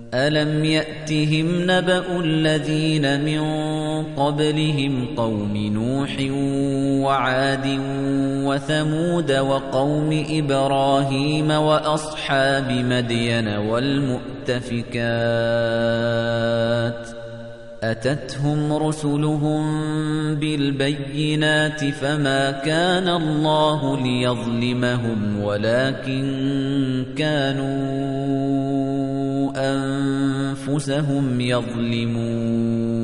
أَلَمْ يَأْتِهِمْ نَبَأُ الَّذِينَ مِن قَبْلِهِمْ قَوْمِ نُوحٍ وَعَادٍ وَثَمُودَ وَقَوْمِ إِبْرَاهِيمَ وَأَصْحَابِ مَدْيَنَ وَالْمُؤْتَفِكَاتِ أَتَتْهُمْ رُسُلُهُم بِالْبَيِّنَاتِ فَمَا كَانَ اللَّهُ لِيَظْلِمَهُمْ وَلَكِن كَانُوا أَنفُسَهُمْ يَظْلِمُونَ